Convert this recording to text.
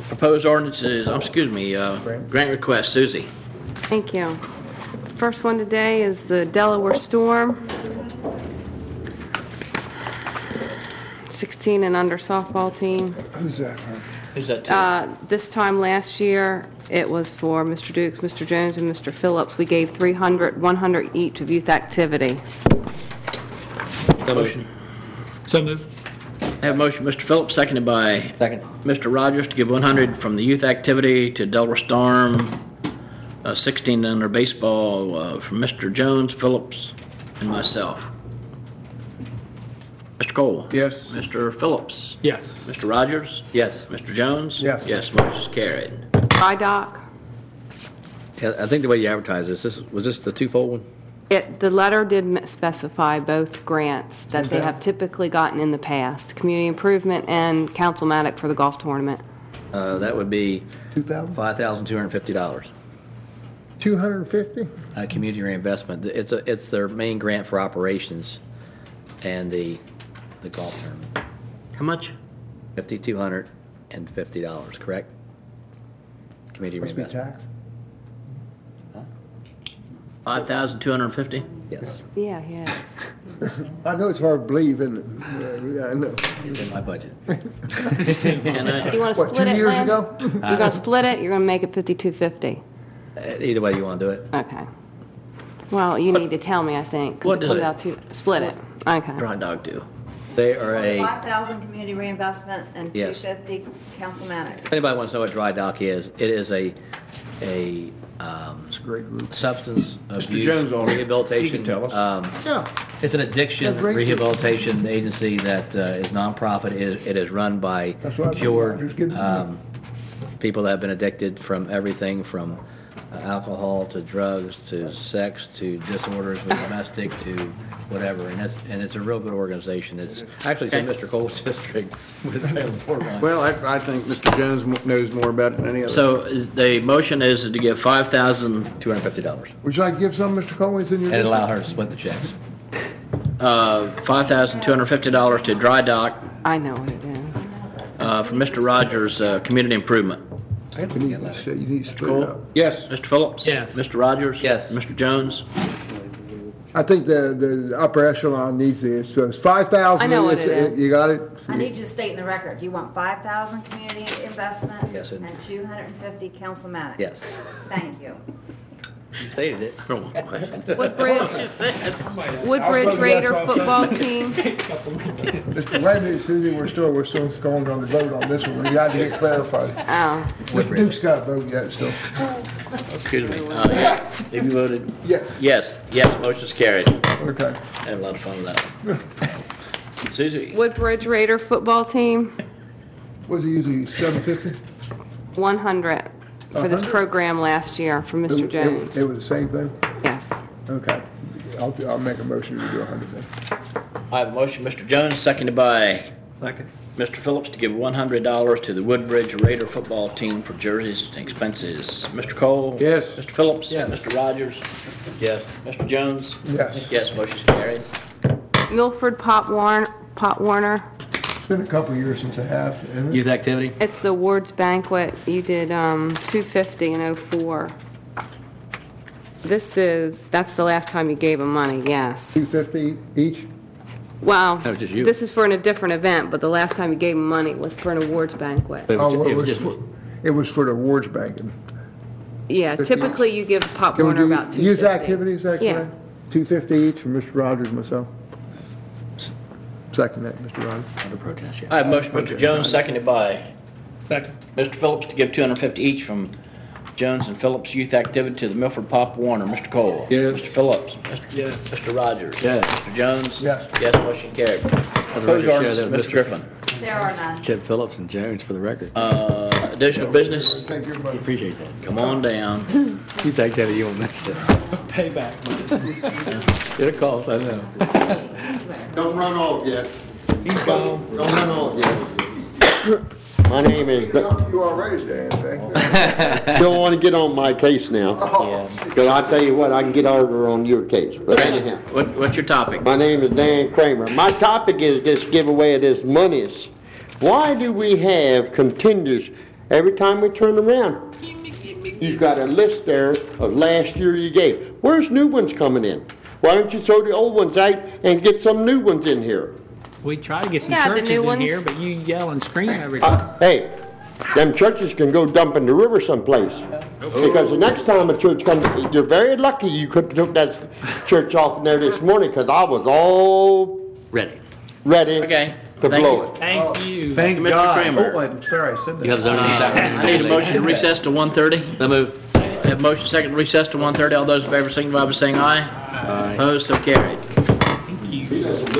Proposed ordinances, grant request, Susie. Thank you. First one today is the Delaware Storm. 16 and under softball team. Who's that from? Who's that to? This time last year, it was for Mr. Dukes, Mr. Jones, and Mr. Phillips. We gave 100 each of youth activity. Motion. So moved. Have a motion, Mr. Phillips, seconded by Second. Mr. Rogers to give 100 from the youth activity to Delaware Storm, 16 under baseball from Mr. Jones, Phillips, and myself. Mr. Cole? Yes. Mr. Phillips? Yes. Mr. Rogers? Yes. Mr. Jones? Yes. Yes, motion is carried. Dry dock. Yeah, I think the way you advertise this, was this the twofold one? The letter did specify both grants that they have typically gotten in the past, community improvement and Council-Matic for the golf tournament. That would be $2,000? $5,250. 250? Community reinvestment. It's their main grant for operations and the golf tournament. How much? $5,250, correct? Community Must be reinvestment. tax. 5,250? Yes, Yeah, yeah. I know it's hard to believe, isn't it? Yeah, I know. it's in my budget. Can I? You want to What, split 2 it, years Lynn? ago? You're going to split it? You're going to make it 5,250? Either way you want to do it. Okay. Well, you need to tell me, I think. 'cause What does it- without split it. Okay. Dry dog do? They are a, 5,000 community reinvestment and Yes. 250 Council-Matic. if anybody wants to know what dry dock is, it is a It's a great group. substance abuse Jones on it. rehabilitation. He can tell us. Yeah. It's an addiction That's great. rehabilitation agency that is nonprofit. It is run by That's what I thought. cured Just give it- people that have been addicted from everything from alcohol to drugs to sex to disorders with domestic to whatever. And it's a real good organization. It's actually in Mr. Cole's district with Salem Fort Myers. Well, I think Mr. Jones knows more about it than any other. So the motion is to give 5,000, $250, Would you like to give some, Mr. Coleman, in your? and allow her to split the checks. $5,250 to dry dock I know what it is. from Mr. Rogers, community improvement. You need to split Cole? it up. Yes. Mr. Phillips? Yes. Mr. Rogers? Yes. Mr. Jones? I think the upper echelon needs it, so it's 5,000. I know what it is. You got it? I need you to state in the record, you want 5,000 community investment? Yes, it- And 250 Council-Matic? Yes. Thank you. You stated it. I don't want questions. Woodbridge Raider football team. Mr. Wait a minute, Susie, we're still going on the vote on this one. We got to get clarified. Oh, Mr. Duke's got to vote yet still. Excuse me. Have you voted? Yes. Yes, motion's carried. Okay. I had a lot of fun with that one. Susie? Woodbridge Raider football team, Was it usually 750? 100 for this 100? program last year for Mr. Jones. It was the same thing? Yes. Okay. I'll make a motion to do 100 then. I have a motion, Mr. Jones, seconded by Second. Mr. Phillips to give $100 to the Woodbridge Raider football team for jerseys and expenses. Mr. Cole? Yes. Mr. Phillips? Yes. Mr. Rogers? Yes. Mr. Jones? Yes. Yes, motion's carried. Milford Pop Warner. It's been a couple of years since I have. isn't it? Youth activity? It's the awards banquet. You did 250 in '04. That's the last time you gave them money, yes. 250 each? Well, No, just you. this is for a different event, but the last time you gave them money was for an awards banquet. It was, Oh, it was just, it was for the awards banking. Yeah, 50. typically you give Pop Can we Warner do about 250. youth activities, is that Yeah. correct? 250 each from Mr. Rogers and myself. Second that, Mr. Rogers. under protest, I yeah. have a motion, Mr. Jones, seconded by Second. Mr. Phillips to give $250 each from Jones and Phillips youth activity to the Milford Pop Warner. Mr. Cole? Yes. Mr. Phillips? Yes. Mr. Rogers? Yes. Mr. Jones? Yes. Yes, motion carried. record, Proposed show ordinance, that Mr. Griffin. There are none. Chip Phillips and Jones for the record. Additional business? Thank you, everybody. Appreciate that. Come on down. Youth activity, you won't miss it. Payback. It'll cost, I know. Don't run off yet. He's gone. Don't run off yet. My name is, You all raised there, thank you. don't want to get on my case now. Yeah. Because I tell you what, I can get harder on your case. But anyhow, What's your topic? my name is Dan Kramer. My topic is this giveaway of this monies. Why do we have contenders Every time we turn around, you've got a list there of last year you gave. Where's new ones coming in? Why don't you throw the old ones out and get some new ones in here? We try to get some Yeah, the churches new in ones. here, but you yell and scream every time. Hey, them churches can go dump in the river someplace. Because the next time a church comes, you're very lucky you could took that church off in there this morning, because I was all Ready. ready Okay, to thank blow you. it. Thank you. Thank Mr. God. Kramer. Oh, I'm sorry, I said that. You have zoning I need a motion to recess to 1:30. So move. Have motion second to recess to 1:30. All those in favor signify by saying aye. Aye. Opposed, so carried. Thank you.